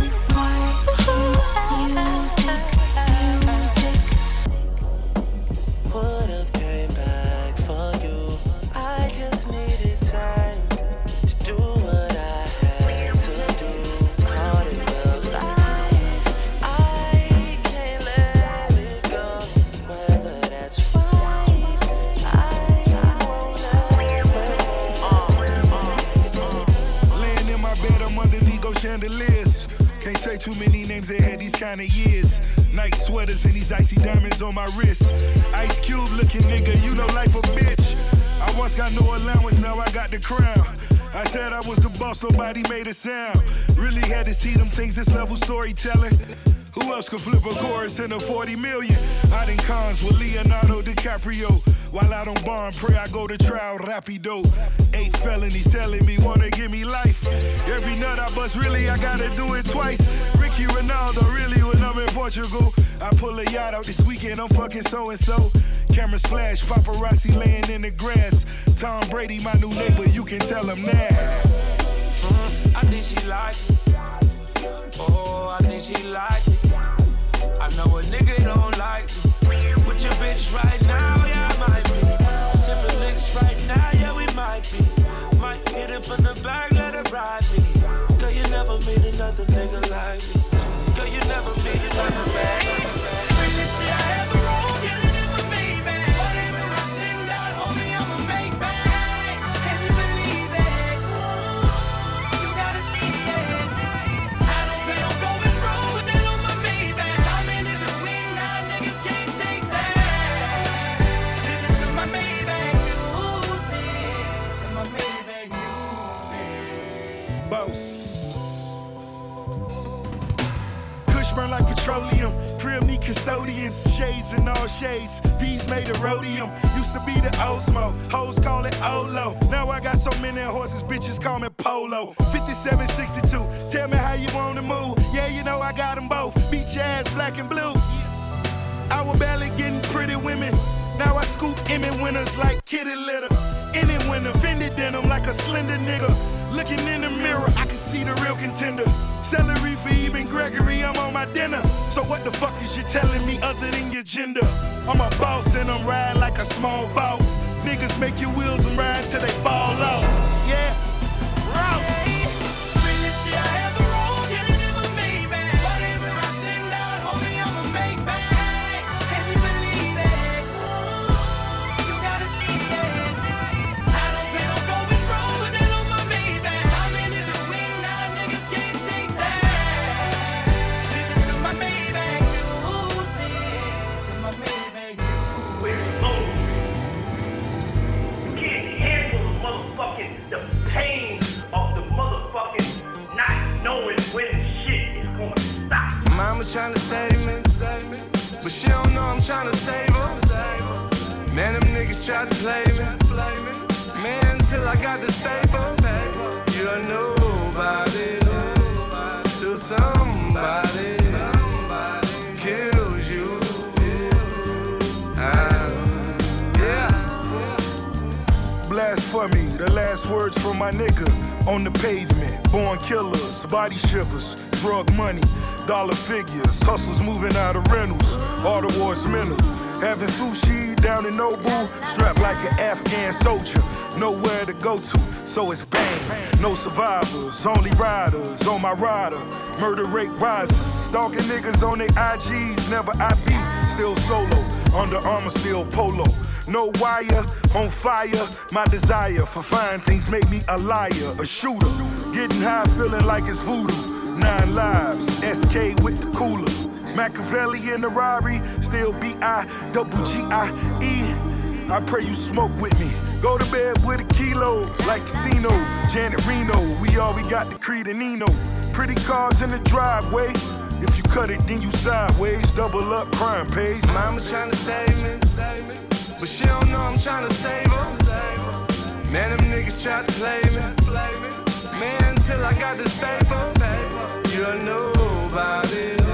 music. Would've came back chandeliers. Can't say too many names that had these kind of years. Night sweaters and these icy diamonds on my wrist. Ice Cube looking nigga, you know life a bitch. I once got no allowance, now I got the crown. I said I was the boss, nobody made a sound. Really had to see them things, this level storytelling. Who else could flip a chorus in a forty million? I done cons with Leonardo DiCaprio. While out on bond, pray I go to trial rapido. Eight felonies telling me wanna give me life. Every nut I bust, really I gotta do it twice. Ricky Ronaldo, really when I'm in Portugal. I pull a yacht out this weekend, I'm fucking so-and-so. Cameras flash, paparazzi laying in the grass. Tom Brady, my new neighbor, you can tell him that. Mm, I think she like it. Oh, I think she like it. I know a nigga don't like me. With your bitch right now, yeah, I might be. Sipping licks right now, yeah, we might be. Might hit it from the back, let it ride me. Girl, you never meet another nigga like me. Girl, you never meet another man. Realest shit I ever wrote, killing it for me, man. Whatever I send out, homie, I'ma make back. Can you believe it? You gotta see it. I don't plan on going wrong with that on my Maybach. I'm in it to win, now niggas can't take that. Listen to my Maybach music. To my Maybach music. Boss. Burn like petroleum, crib need custodians, shades in all shades, these made of rhodium, used to be the Osmo, hoes call it Olo, now I got so many horses, bitches call me Polo, fifty-seven sixty-two, tell me how you wanna move, yeah you know I got them both, beat your ass black and blue, I was barely getting pretty women, now I scoop Emmy winners like kitty litter, any winner, Fendi denim like a slender nigga, looking in the mirror, I can see the real contender. Celery for even Gregory, I'm on my dinner. So what the fuck is you telling me other than your gender? I'm a boss and I'm riding like a small boat. Niggas make your wheels and ride till they fall off. Yeah, Rouse. Realest shit I ever wrote, killing it for me, man. Whatever I send out, homie, I'ma make back. Can you believe it? You gotta see it. I don't plan on going wrong with that on my Maybach. I'm in it to win, now niggas can't take that. Listen to my Maybach music. To my Maybach music. We're old. You can't handle the motherfucking, the pain of the motherfucking not knowing when shit is gonna stop. Mama tryna save me, save me, but she don't know I'm tryna save her. Man, them niggas tried to play me, man, until I got the staple. You're nobody till somebody kills you. Ah, yeah. Blasphemy, the last words from my nigga on the pavement. Born killers, body shivers, drug money, dollar figures, hustlers moving out of rentals, all the war's mental. Having sushi down in Nobu, strapped like an Afghan soldier, nowhere to go to, so it's bang. No survivors, only riders on my rider. Murder rate rises, stalking niggas on their I Gs, never I B, still solo, Under Armour, still polo. No wire, on fire, my desire for fine things made me a liar, a shooter. Getting high, feeling like it's voodoo. Nine lives, S K with the cooler. Machiavelli in the Rari, still B I double G I E. I pray you smoke with me. Go to bed with a kilo, like Casino. Janet Reno, we all we got the Creed and Nino. Pretty cars in the driveway. If you cut it, then you sideways. Double up, crime pays. Mama tryna save me, save me, but she don't know I'm tryna save her. Man, them niggas tried to play me, man, until I got the staple. You're nobody.